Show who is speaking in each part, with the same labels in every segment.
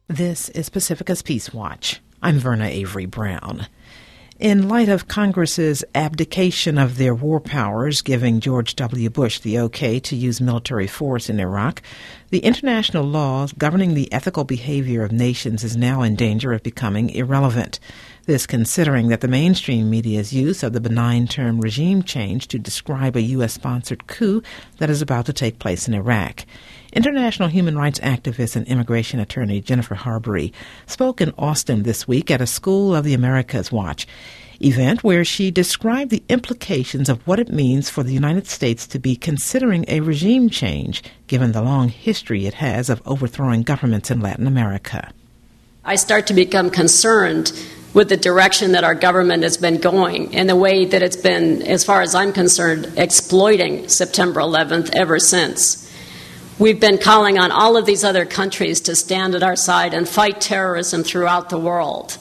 Speaker 1: This is Pacifica's Peace Watch. I'm Verna Avery Brown. In light of Congress's abdication of their war powers, giving George W. Bush the okay to use military force in Iraq, the international law governing the ethical behavior of nations is now in danger of becoming irrelevant. This considering that the mainstream media's use of the benign term regime change to describe a U.S.-sponsored coup that is about to take place in Iraq. International human rights activist and immigration attorney Jennifer Harbury spoke in Austin this week at a School of the Americas Watch event where she described the implications of what it means for the United States to be considering a regime change, given the long history it has of overthrowing governments in Latin America.
Speaker 2: I start to become concerned with the direction that our government has been going and the way that it's been, as far as I'm concerned, exploiting September 11th ever since. We've been calling on all of these other countries to stand at our side and fight terrorism throughout the world.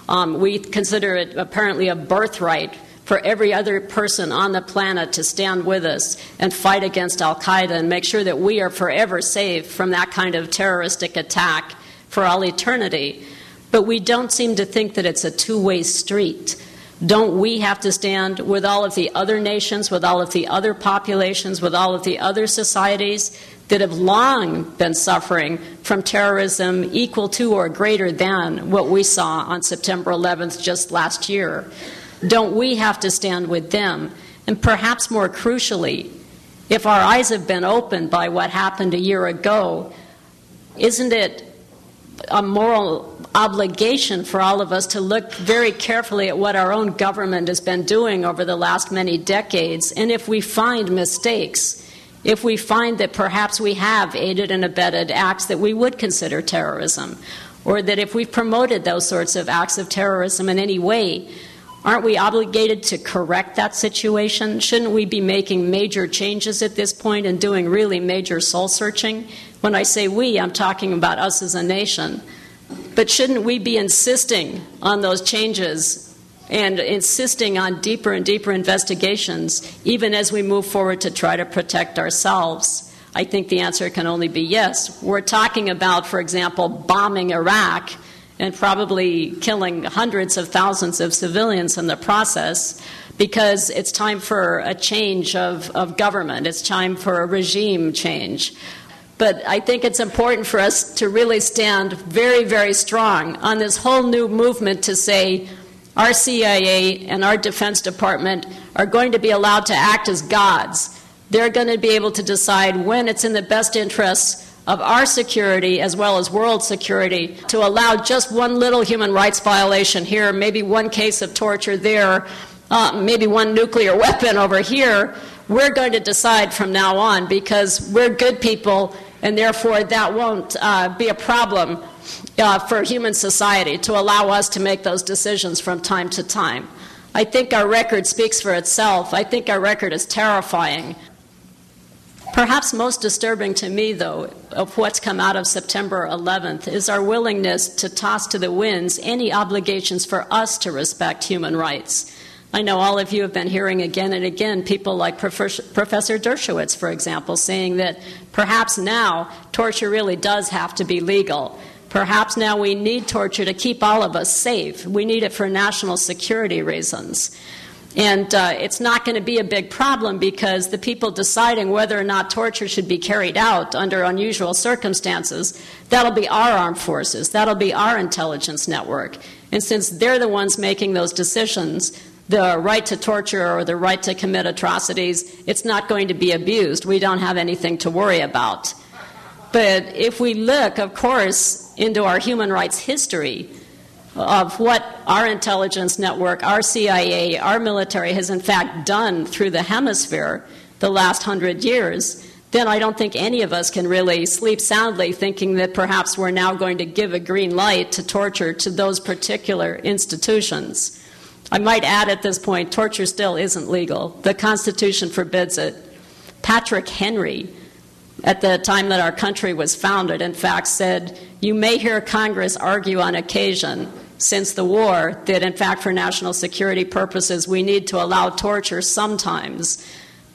Speaker 2: We consider it apparently a birthright for every other person on the planet to stand with us and fight against al-Qaeda and make sure that we are forever safe from that kind of terroristic attack for all eternity. But we don't seem to think that it's a two-way street. Don't we have to stand with all of the other nations, with all of the other populations, with all of the other societies that have long been suffering from terrorism equal to or greater than what we saw on September 11th just last year? Don't we have to stand with them? And perhaps more crucially, if our eyes have been opened by what happened a year ago, isn't it a moral obligation for all of us to look very carefully at what our own government has been doing over the last many decades? And if we find mistakes, if we find that perhaps we have aided and abetted acts that we would consider terrorism, or that if we've promoted those sorts of acts of terrorism in any way, aren't we obligated to correct that situation? Shouldn't we be making major changes at this point and doing really major soul-searching? When I say we, I'm talking about us as a nation. But shouldn't we be insisting on those changes and insisting on deeper and deeper investigations, even as we move forward to try to protect ourselves? I think the answer can only be yes. We're talking about, for example, bombing Iraq and probably killing hundreds of thousands of civilians in the process, because it's time for a change of government. It's time for a regime change. But I think it's important for us to really stand very, very strong on this whole new movement to say our CIA and our Defense Department are going to be allowed to act as gods. They're going to be able to decide when it's in the best interests of our security as well as world security to allow just one little human rights violation here, maybe one case of torture there, maybe one nuclear weapon over here. We're going to decide from now on because we're good people, and therefore that won't be a problem for human society to allow us to make those decisions from time to time. I think our record speaks for itself. I think our record is terrifying. Perhaps most disturbing to me, though, of what's come out of September 11th is our willingness to toss to the winds any obligations for us to respect human rights. I know all of you have been hearing again and again people like Professor Dershowitz, for example, saying that perhaps now torture really does have to be legal. Perhaps now we need torture to keep all of us safe. We need it for national security reasons. And it's not going to be a big problem because the people deciding whether or not torture should be carried out under unusual circumstances, that'll be our armed forces. That'll be our intelligence network. And since they're the ones making those decisions, the right to torture or the right to commit atrocities, it's not going to be abused. We don't have anything to worry about. But if we look, of course, into our human rights history of what our intelligence network, our CIA, our military has in fact done through the hemisphere the last 100 years, then I don't think any of us can really sleep soundly thinking that perhaps we're now going to give a green light to torture to those particular institutions. I might add at this point, torture still isn't legal. The Constitution forbids it. Patrick Henry, at the time that our country was founded, in fact said, "You may hear Congress argue on occasion since the war that, in fact, for national security purposes, we need to allow torture sometimes.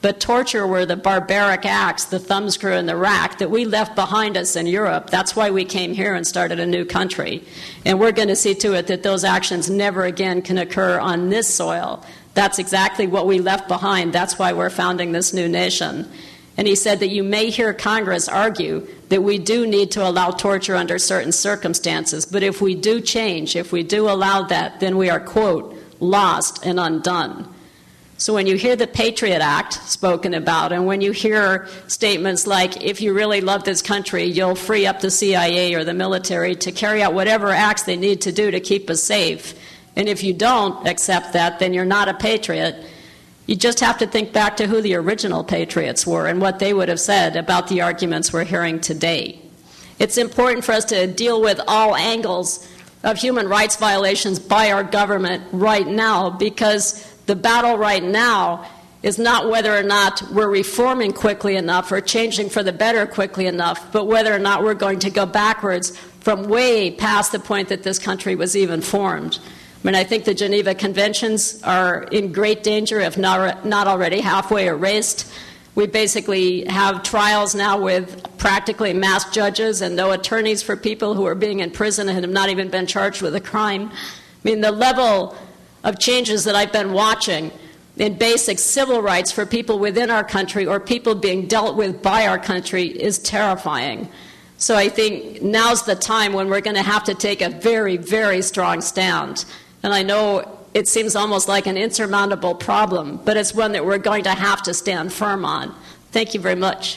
Speaker 2: but torture were the barbaric acts, the thumbscrew and the rack that we left behind us in Europe. That's why we came here and started a new country. And we're going to see to it that those actions never again can occur on this soil. That's exactly what we left behind. That's why we're founding this new nation. And he said that you may hear Congress argue that we do need to allow torture under certain circumstances, but if we do change, if we do allow that, then we are, quote, lost and undone. So when you hear the Patriot Act spoken about, and when you hear statements like, if you really love this country, you'll free up the CIA or the military to carry out whatever acts they need to do to keep us safe, and if you don't accept that, then you're not a patriot, you just have to think back to who the original patriots were and what they would have said about the arguments we're hearing today. It's important for us to deal with all angles of human rights violations by our government right now, because the battle right now is not whether or not we're reforming quickly enough or changing for the better quickly enough, but whether or not we're going to go backwards from way past the point that this country was even formed. I mean, I think the Geneva Conventions are in great danger, if not already halfway erased. We basically have trials now with practically mass judges and no attorneys for people who are being in prison and have not even been charged with a crime. I mean, the level of changes that I've been watching in basic civil rights for people within our country or people being dealt with by our country is terrifying. So I think now's the time when we're going to have to take a very, very strong stand. And I know it seems almost like an insurmountable problem, but it's one that we're going to have to stand firm on. Thank you very much.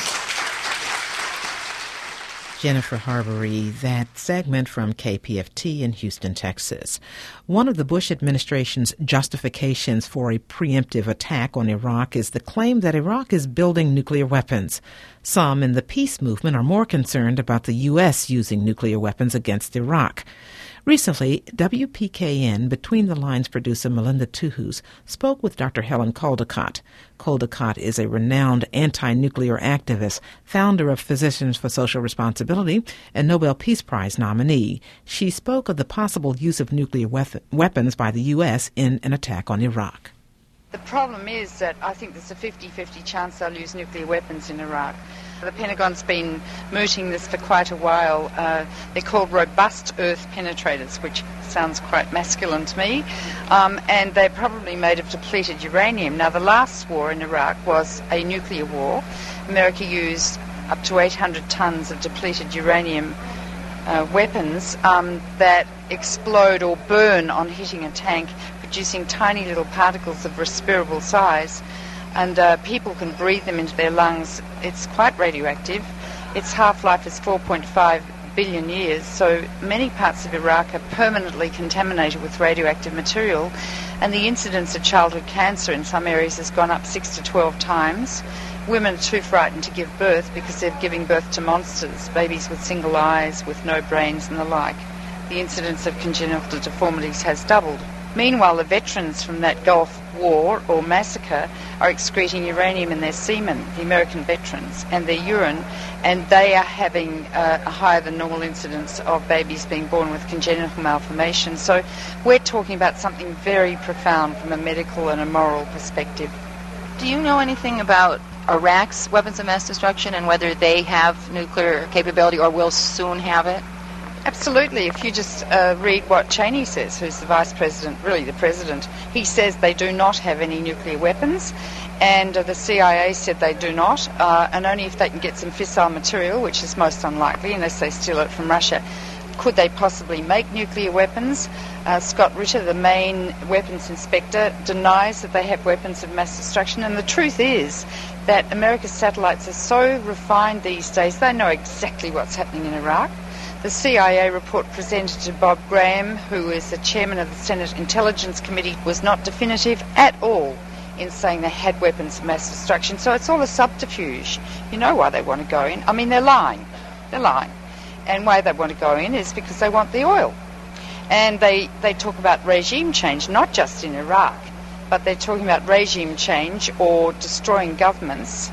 Speaker 1: Jennifer Harbury, that segment from KPFT in Houston, Texas. One of the Bush administration's justifications for a preemptive attack on Iraq is the claim that Iraq is building nuclear weapons. Some in the peace movement are more concerned about the U.S. using nuclear weapons against Iraq. Recently, WPKN Between the Lines producer Melinda Tuhus spoke with Dr. Helen Caldicott. Caldicott is a renowned anti-nuclear activist, founder of Physicians for Social Responsibility, and Nobel Peace Prize nominee. She spoke of the possible use of nuclear weapons by the U.S. in an attack on Iraq.
Speaker 3: The problem is that I think there's a 50-50 chance they'll use nuclear weapons in Iraq. The Pentagon's been mooting this for quite a while. They're called robust earth penetrators, which sounds quite masculine to me, and they're probably made of depleted uranium. Now, the last war in Iraq was a nuclear war. America used up to 800 tons of depleted uranium weapons that explode or burn on hitting a tank, producing tiny little particles of respirable size. And people can breathe them into their lungs. It's quite radioactive. Its half-life is 4.5 billion years, so many parts of Iraq are permanently contaminated with radioactive material, and the incidence of childhood cancer in some areas has gone up 6 to 12 times. Women are too frightened to give birth because they're giving birth to monsters, babies with single eyes, with no brains and the like. The incidence of congenital deformities has doubled. Meanwhile, the veterans from that Gulf War or massacre are excreting uranium in their semen, the American veterans, and their urine, and they are having a higher than normal incidence of babies being born with congenital malformation. So we're talking about something very profound from a medical and a moral perspective.
Speaker 4: Do you know anything about Iraq's weapons of mass destruction and whether they have nuclear capability or will soon have it?
Speaker 3: Absolutely. If you just read what Cheney says, who's the vice president, really the president, he says they do not have any nuclear weapons, and the CIA said they do not, and only if they can get some fissile material, which is most unlikely unless they steal it from Russia, could they possibly make nuclear weapons. Scott Ritter, the main weapons inspector, denies that they have weapons of mass destruction, and the truth is that America's satellites are so refined these days, they know exactly what's happening in Iraq. The CIA report presented to Bob Graham, who is the chairman of the Senate Intelligence Committee, was not definitive at all in saying they had weapons of mass destruction. So it's all a subterfuge. You know why they want to go in. I mean, they're lying. They're lying. And why they want to go in is because they want the oil. And they talk about regime change, not just in Iraq, but they're talking about regime change or destroying governments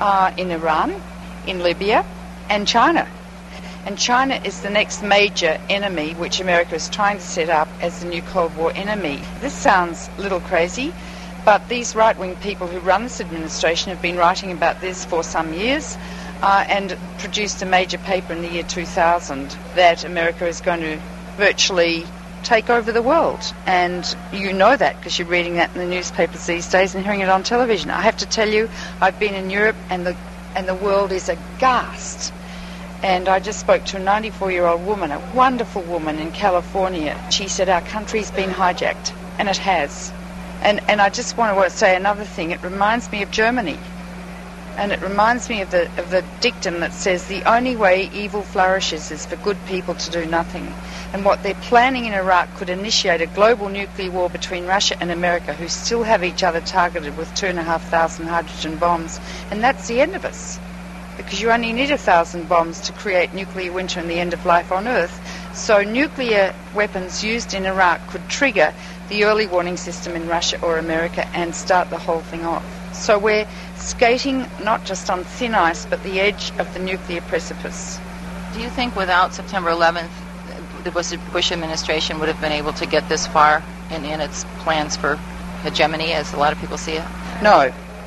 Speaker 3: in Iran, in Libya, and China. And China is the next major enemy which America is trying to set up as the new Cold War enemy. This sounds a little crazy, But these right-wing people who run this administration have been writing about this for some years and produced a major paper in the year 2000 that America is going to virtually take over the world. And you know that because you're reading that in the newspapers these days and hearing it on television. I have to tell you, I've been in Europe and the world is aghast. And I just spoke to a 94-year-old woman, a wonderful woman in California. She said, our country's been hijacked, and it has. And I just want to say another thing. It reminds me of Germany. And it reminds me of the dictum that says the only way evil flourishes is for good people to do nothing. And what they're planning in Iraq could initiate a global nuclear war between Russia and America, who still have each other targeted with 2,500 hydrogen bombs. And that's the end of us. Because you only need 1,000 bombs to create nuclear winter and the end of life on Earth. So nuclear weapons used in Iraq could trigger the early warning system in Russia or America and start the whole thing off. So we're skating not just on thin ice, but the edge of the nuclear precipice.
Speaker 4: Do you think without September 11th, the Bush administration would have been able to get this far in its plans for hegemony, as a lot of people see it?
Speaker 3: No.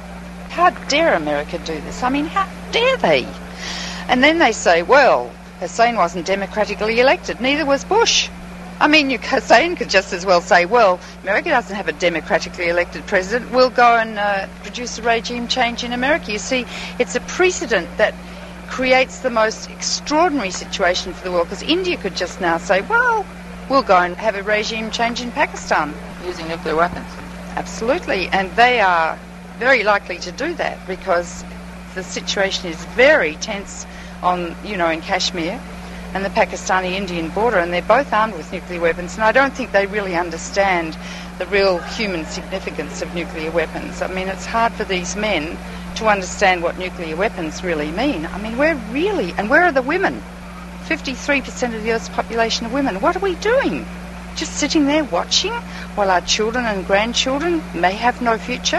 Speaker 3: How dare America do this? I mean, how dare they? And then they say, well, Hussein wasn't democratically elected, neither was Bush. I mean, Hussein could just as well say, well, America doesn't have a democratically elected president, we'll go and produce a regime change in America. You see, it's a precedent that creates the most extraordinary situation for the world, because India could just now say, well, we'll go and have a regime change in Pakistan.
Speaker 4: Using nuclear weapons.
Speaker 3: Absolutely, and they are very likely to do that because the situation is very tense in Kashmir and the Pakistani-Indian border, and they're both armed with nuclear weapons, and I don't think they really understand the real human significance of nuclear weapons. I mean, it's hard for these men to understand what nuclear weapons really mean. I mean, where are the women? 53% of the Earth's population are women. What are we doing? Just sitting there watching while our children and grandchildren may have no future?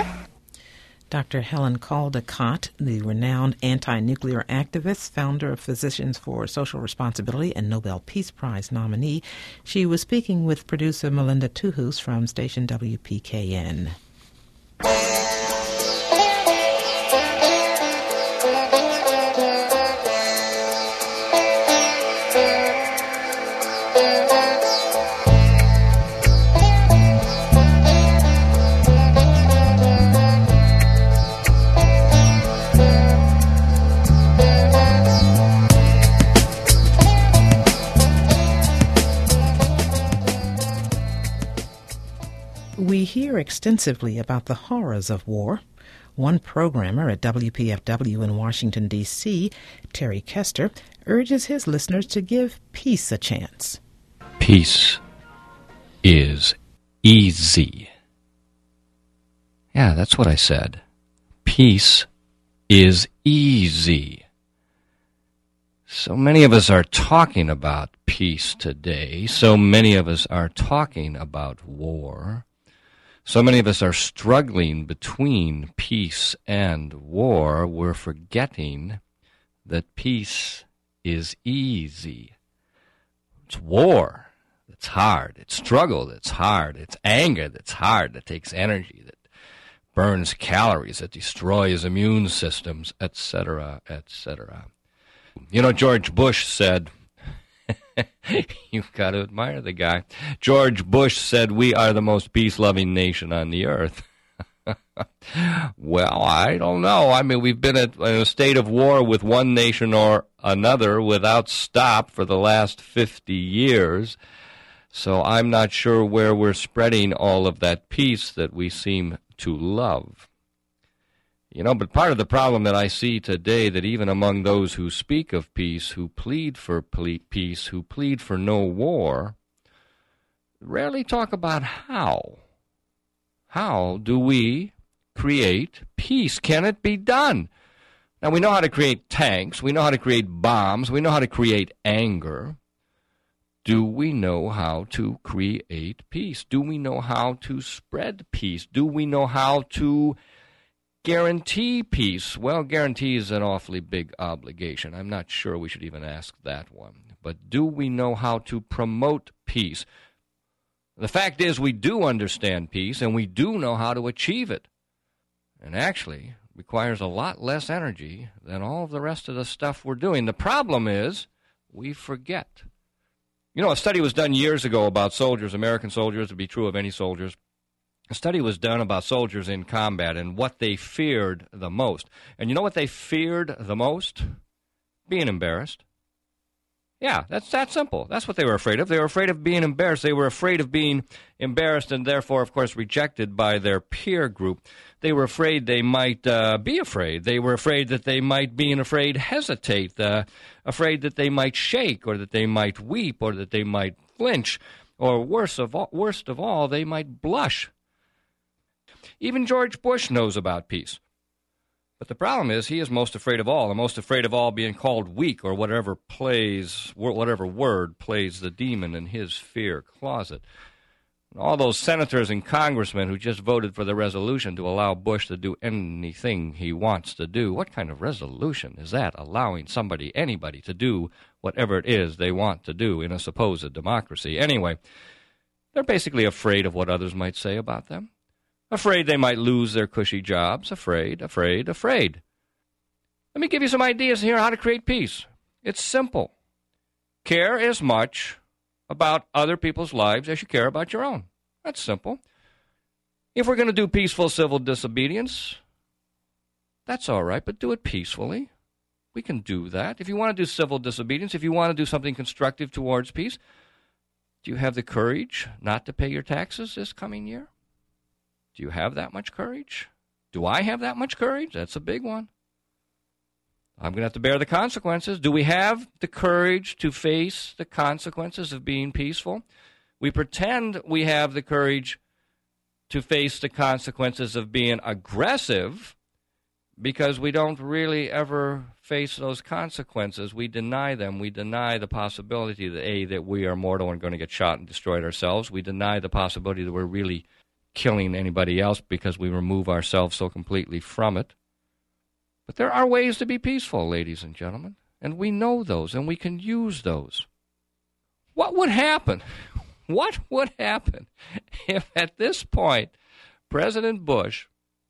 Speaker 1: Dr. Helen Caldicott, the renowned anti-nuclear activist, founder of Physicians for Social Responsibility and Nobel Peace Prize nominee. She was speaking with producer Melinda Tuhus from station WPKN. We hear extensively about the horrors of war. One programmer at WPFW in Washington, D.C., Terry Kester, urges his listeners to give peace a chance.
Speaker 5: Peace is easy. Yeah, that's what I said. Peace is easy. So many of us are talking about peace today. So many of us are talking about war. So many of us are struggling between peace and war. We're forgetting that peace is easy. It's war that's hard. It's struggle that's hard. It's anger that's hard, that takes energy, that burns calories, that destroys immune systems, etc., etc. You know, George Bush said, you've got to admire the guy. George Bush said, we are the most peace-loving nation on the earth. Well, I don't know. I mean, we've been in a state of war with one nation or another without stop for the last 50 years. So I'm not sure where we're spreading all of that peace that we seem to love. You know, but part of the problem that I see today, that even among those who speak of peace, who plead for peace, who plead for no war, rarely talk about how. How do we create peace? Can it be done? Now, we know how to create tanks. We know how to create bombs. We know how to create anger. Do we know how to create peace? Do we know how to spread peace? Do we know how to guarantee peace? Well, guarantee is an awfully big obligation. I'm not sure we should even ask that one. But do we know how to promote peace? The fact is we do understand peace, and we do know how to achieve it. And actually requires a lot less energy than all of the rest of the stuff we're doing. The problem is we forget. You know, a study was done years ago about soldiers, American soldiers, to be true of any soldiers. A study was done about soldiers in combat and what they feared the most. And you know what they feared the most? Being embarrassed. Yeah, that's that simple. That's what they were afraid of. They were afraid of being embarrassed. They were afraid of being embarrassed and therefore, of course, rejected by their peer group. They were afraid they might be afraid. They were afraid that they might, being afraid, hesitate, afraid that they might shake or that they might weep or that they might flinch, or worst of all, they might blush. Even George Bush knows about peace. But the problem is he is most afraid of all, and most afraid of all being called weak or whatever word plays the demon in his fear closet. And all those senators and congressmen who just voted for the resolution to allow Bush to do anything he wants to do, what kind of resolution is that, allowing anybody to do whatever it is they want to do in a supposed democracy? Anyway, they're basically afraid of what others might say about them. Afraid they might lose their cushy jobs. Afraid. Let me give you some ideas here on how to create peace. It's simple. Care as much about other people's lives as you care about your own. That's simple. If we're going to do peaceful civil disobedience, that's all right, but do it peacefully. We can do that. If you want to do civil disobedience, if you want to do something constructive towards peace, do you have the courage not to pay your taxes this coming year? Do you have that much courage? Do I have that much courage? That's a big one. I'm going to have to bear the consequences. Do we have the courage to face the consequences of being peaceful? We pretend we have the courage to face the consequences of being aggressive because we don't really ever face those consequences. We deny them. We deny the possibility that we are mortal and going to get shot and destroyed ourselves. We deny the possibility that we're really killing anybody else because we remove ourselves so completely from it. But there are ways to be peaceful, ladies and gentlemen, and we know those, and we can use those. What would happen? What would happen if at this point President Bush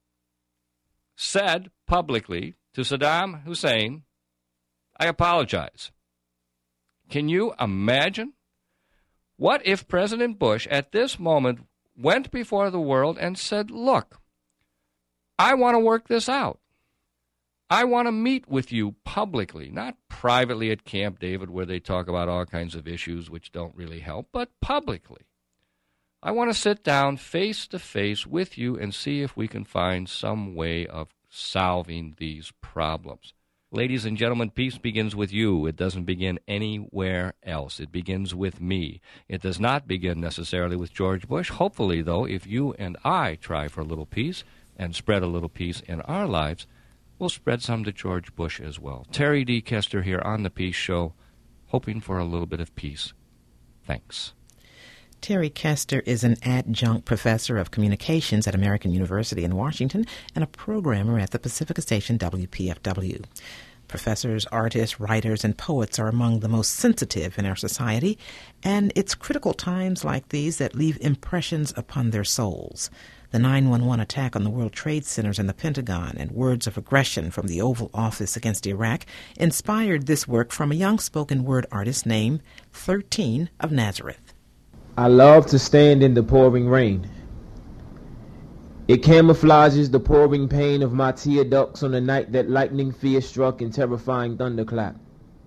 Speaker 5: said publicly to Saddam Hussein, I apologize? Can you imagine? What if President Bush at this moment went before the world and said, look, I want to work this out. I want to meet with you publicly, not privately at Camp David where they talk about all kinds of issues which don't really help, but publicly. I want to sit down face to face with you and see if we can find some way of solving these problems. Ladies and gentlemen, peace begins with you. It doesn't begin anywhere else. It begins with me. It does not begin necessarily with George Bush. Hopefully, though, if you and I try for a little peace and spread a little peace in our lives, we'll spread some to George Bush as well. Terry D. Kester here on The Peace Show, hoping for a little bit of peace. Thanks.
Speaker 1: Terry Kester is an adjunct professor of communications at American University in Washington and a programmer at the Pacifica station WPFW. Professors, artists, writers, and poets are among the most sensitive in our society, and it's critical times like these that leave impressions upon their souls. The 9/11 attack on the World Trade Centers and the Pentagon and words of aggression from the Oval Office against Iraq inspired this work from a young spoken word artist named 13 of Nazareth.
Speaker 6: I love to stand in the pouring rain. It camouflages the pouring pain of my tear ducts on the night that lightning fear struck in terrifying thunderclap.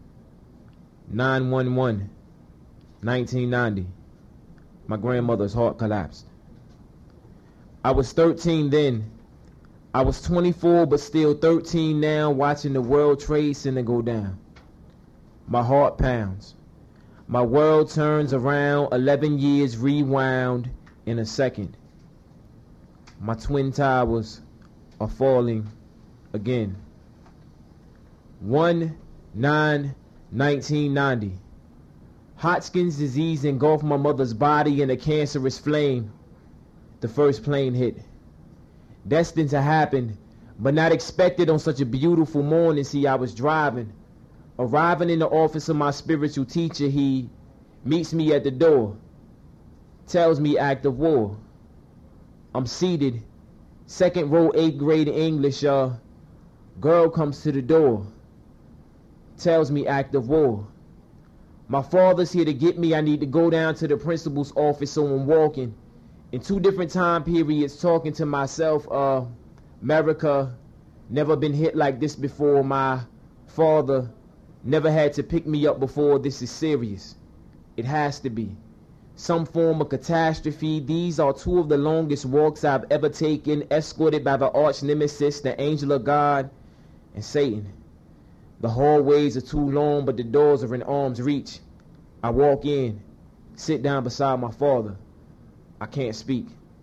Speaker 6: 9/11, 1990. My grandmother's heart collapsed. I was 13 then. I was 24 but still 13 now, watching the World Trade Center go down. My heart pounds. My world turns around, 11 years rewound in a second. My twin towers are falling again. 1/9/1990. Hodgkin's disease engulfed my mother's body in a cancerous flame. The first plane hit. Destined to happen, but not expected on such a beautiful morning. See, I was driving. Arriving in the office of my spiritual teacher, he meets me at the door. tells me act of war. I'm seated, second row, 8th grade English, girl comes to the door, tells me act of war. My father's here to get me. I need to go down to the principal's office, so I'm walking in 2 different time periods, talking to myself. America never been hit like this before. My father never had to pick me up before. This is serious. It has to be some form of catastrophe. These are 2 of the longest walks I've ever taken, escorted by the arch nemesis, the angel of God, and Satan. The hallways are too long, but the doors are in arm's reach. I walk in, sit down beside my father. I can't speak.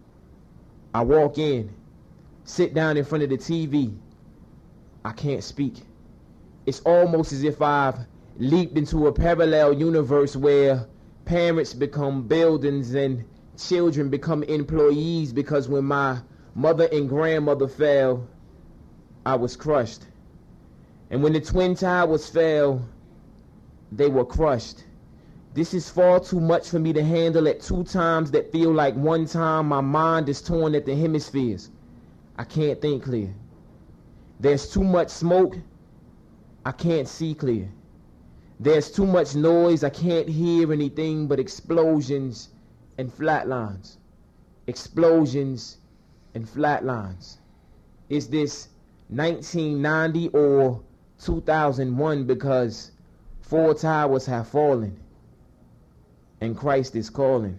Speaker 6: I walk in, sit down in front of the TV. I can't speak. It's almost as if I've leaped into a parallel universe where parents become buildings and children become employees, because when my mother and grandmother fell, I was crushed. And when the Twin Towers fell, they were crushed. This is far too much for me to handle at 2 times that feel like 1 time. My mind is torn at the hemispheres. I can't think clear. There's too much smoke. I can't see clear. There's too much noise. I can't hear anything but explosions and flatlines. Explosions and flatlines. Is this 1990 or 2001? Because 4 towers have fallen and Christ is calling.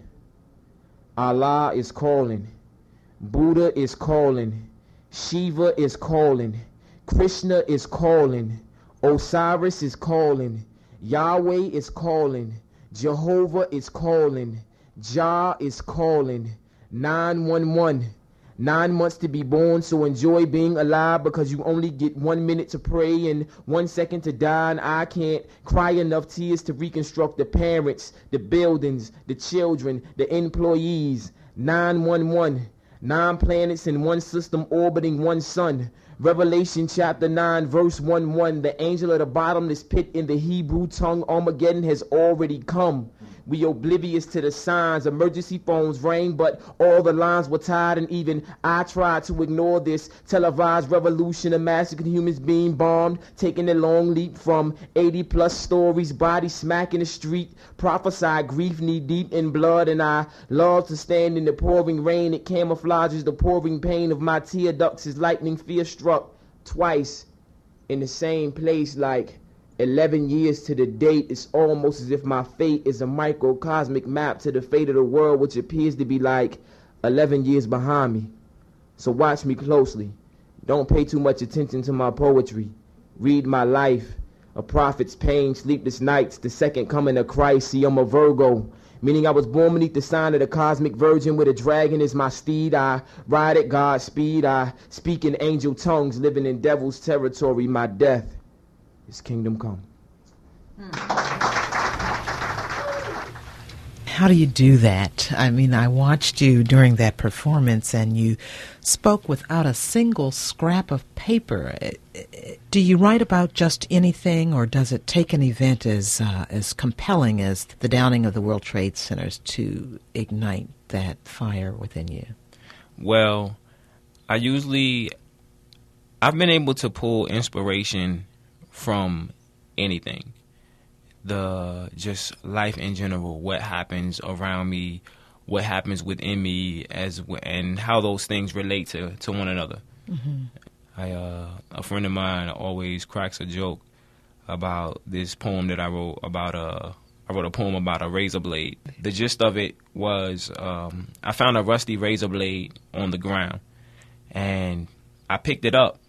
Speaker 6: Allah is calling. Buddha is calling. Shiva is calling. Krishna is calling. Osiris is calling. Yahweh is calling. Jehovah is calling. Jah is calling. 911. 9 months to be born, so enjoy being alive, because you only get 1 minute to pray and 1 second to die. And I can't cry enough tears to reconstruct the parents, the buildings, the children, the employees. 911. 9 planets in 1 system orbiting 1 sun. Revelation chapter 9 verse 1:1. The angel of the bottomless pit, in the Hebrew tongue, Armageddon, has already come. We oblivious to the signs. Emergency phones rang, but all the lines were tied, and even I tried to ignore this televised revolution. A massacred humans being bombed, taking a long leap from 80+ stories, bodies smack in the street, prophesied grief knee deep in blood. And I love to stand in the pouring rain. It camouflages the pouring pain of my tear ducts as lightning fear struck twice in the same place, like 11 years to the date. It's almost as if my fate is a microcosmic map to the fate of the world, which appears to be like 11 years behind me. So watch me closely. Don't pay too much attention to my poetry. Read my life. A prophet's pain, sleepless nights, the second coming of Christ. See, I'm a Virgo, meaning I was born beneath the sign of the cosmic virgin, with a dragon as my steed. I ride at God's speed. I speak in angel tongues, living in devil's territory. My death, His kingdom come.
Speaker 1: How do you do that? I mean, I watched you during that performance, and you spoke without a single scrap of paper. Do you write about just anything, or does it take an event as compelling as the downing of the World Trade Centers to ignite that fire within you?
Speaker 7: Well, I've been able to pull inspiration from anything. Just life in general, what happens around me, what happens within me, and how those things relate to one another. Mm-hmm. A friend of mine always cracks a joke about this poem that I wrote about I wrote a poem about a razor blade. The gist of it was I found a rusty razor blade on the ground, and I picked it up,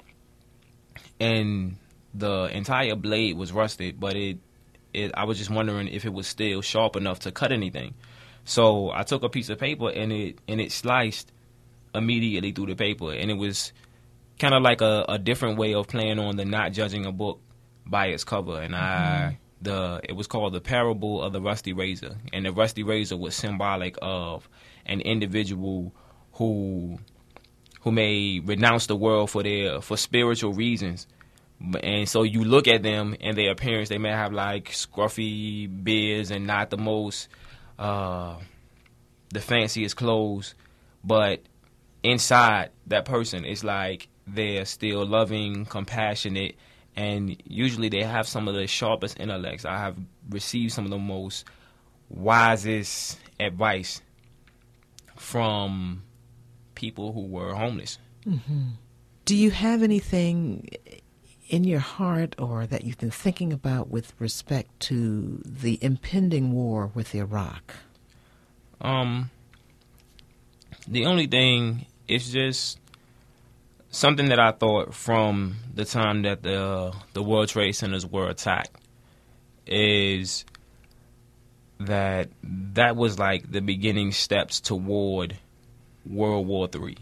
Speaker 7: and the entire blade was rusted, but I was just wondering if it was still sharp enough to cut anything. So I took a piece of paper, and it sliced immediately through the paper, and it was kind of like a different way of playing on the not judging a book by its cover. And it was called The Parable of the Rusty Razor, and the rusty razor was symbolic of an individual who may renounce the world for spiritual reasons. And so you look at them and their appearance, they may have like scruffy beards and not the most the fanciest clothes, but inside that person is like they're still loving, compassionate, and usually they have some of the sharpest intellects. I have received some of the most wisest advice from people who were homeless.
Speaker 1: Mm-hmm. Do you have anything in your heart or that you've been thinking about with respect to the impending war with Iraq?
Speaker 7: The only thing is just something that I thought from the time that the World Trade Centers were attacked is that was like the beginning steps toward World War III.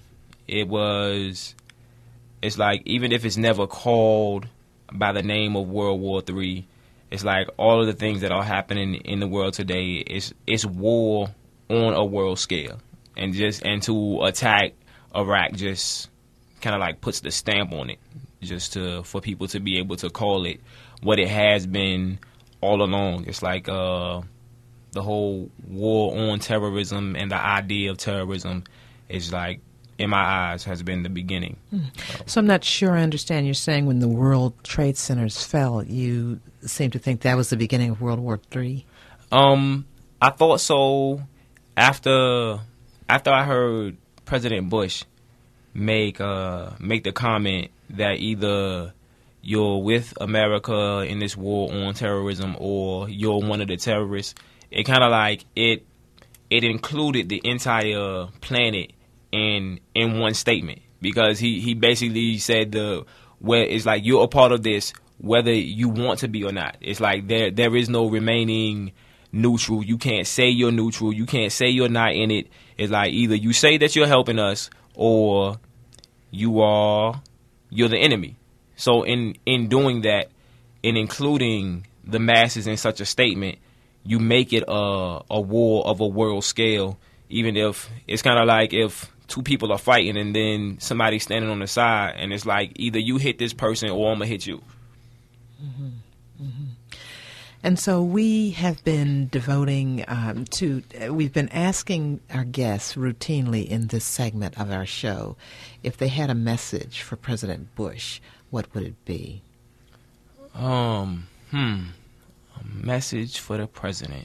Speaker 7: It's like, even if it's never called by the name of World War III, it's like all of the things that are happening in the world today it's war on a world scale, and to attack Iraq just kind of like puts the stamp on it, just for people to be able to call it what it has been all along. It's like the whole war on terrorism and the idea of terrorism is like, in my eyes, has been the beginning.
Speaker 1: So I'm not sure I understand. You're saying when the World Trade Centers fell, you seem to think that was the beginning of World War III?
Speaker 7: I thought so after I heard President Bush make the comment that either you're with America in this war on terrorism or you're one of the terrorists. It kind of like it included the entire planet in one statement, because he basically said where it's like you're a part of this whether you want to be or not. It's like there is no remaining neutral. You can't say you're neutral. You can't say you're not in it. It's like either you say that you're helping us or you're the enemy. So in doing that, in including the masses in such a statement, you make it a war of a world scale, even if it's kind of like if two people are fighting and then somebody's standing on the side and it's like either you hit this person or I'm going to hit you.
Speaker 1: Mm-hmm. Mm-hmm. And so we have been devoting we've been asking our guests routinely in this segment of our show if they had a message for President Bush, what would it be?
Speaker 7: A message for the president.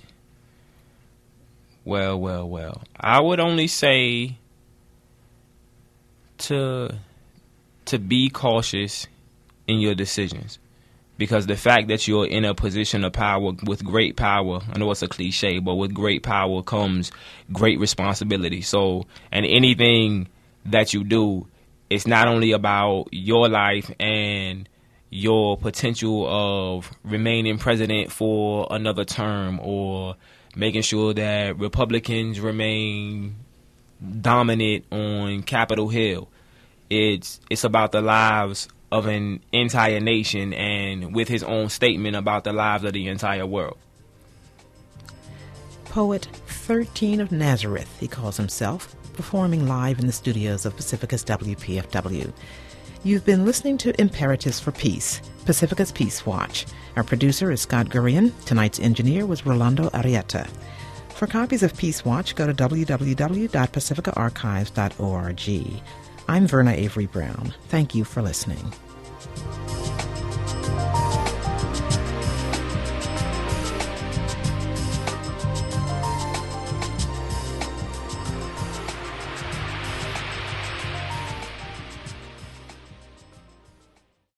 Speaker 7: Well. I would only say to be cautious in your decisions, because the fact that you're in a position of power, with great power, I know it's a cliche, but with great power comes great responsibility. So, and anything that you do, it's not only about your life and your potential of remaining president for another term or making sure that Republicans remain dominant on Capitol Hill. It's about the lives of an entire nation, and with his own statement about the lives of the entire world.
Speaker 1: Poet 13 of Nazareth, he calls himself, performing live in the studios of Pacifica's WPFW. You've been listening to Imperatives for Peace, Pacifica's Peace Watch. Our producer is Scott Gurian. Tonight's engineer was Rolando Arrieta. For copies of Peace Watch, go to www.pacificaarchives.org. I'm Verna Avery Brown. Thank you for listening.